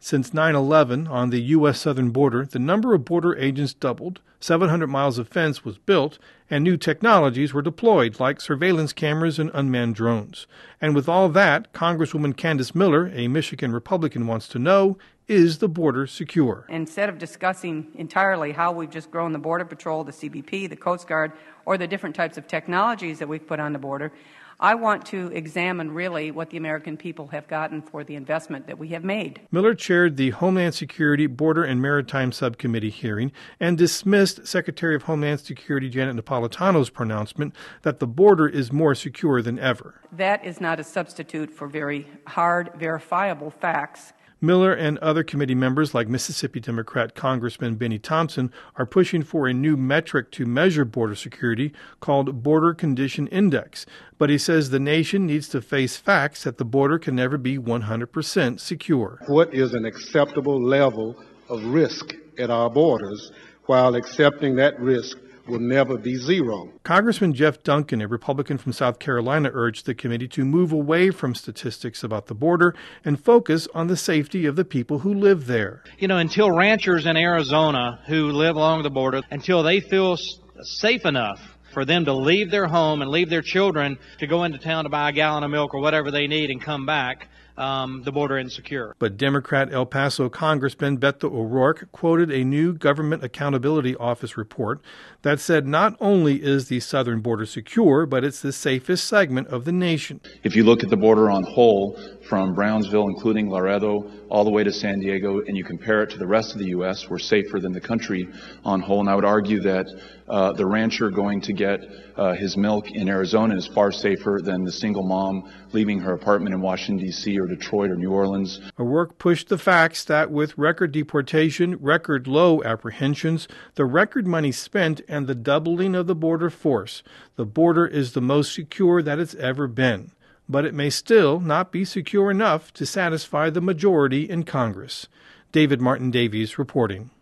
Since 9/11 on the U.S. southern border, the number of border agents doubled, 700 miles of fence was built, and new technologies were deployed, like surveillance cameras and unmanned drones. And with all that, Congresswoman Candice Miller, a Michigan Republican, wants to know, is the border secure? Instead of discussing entirely how we've just grown the Border Patrol, the CBP, the Coast Guard, or the different types of technologies that we've put on the border, I want to examine really what the American people have gotten for the investment that we have made. Miller chaired the Homeland Security Border and Maritime Subcommittee hearing and dismissed Secretary of Homeland Security Janet Napolitano's pronouncement that the border is more secure than ever. That is not a substitute for very hard, verifiable facts. Miller and other committee members like Mississippi Democrat Congressman Benny Thompson are pushing for a new metric to measure border security called Border Condition Index. But he says the nation needs to face facts that the border can never be 100% secure. What is an acceptable level of risk at our borders while accepting that risk will never be zero? Congressman Jeff Duncan, a Republican from South Carolina, urged the committee to move away from statistics about the border and focus on the safety of the people who live there. Until ranchers in Arizona who live along the border, until they feel safe enough for them to leave their home and leave their children to go into town to buy a gallon of milk or whatever they need and come back, the border isn't secure. But Democrat El Paso Congressman Beto O'Rourke quoted a new Government Accountability Office report that said not only is the southern border secure, but it's the safest segment of the nation. If you look at the border on whole, from Brownsville, including Laredo, all the way to San Diego, and you compare it to the rest of the U.S., we're safer than the country on whole. And I would argue that the rancher going to get his milk in Arizona is far safer than the single mom leaving her apartment in Washington, D.C. or Detroit or New Orleans. O'Rourke pushed the facts that with record deportation, record low apprehensions, the record money spent, and the doubling of the border force, the border is the most secure that it's ever been. But it may still not be secure enough to satisfy the majority in Congress. David Martin Davies reporting.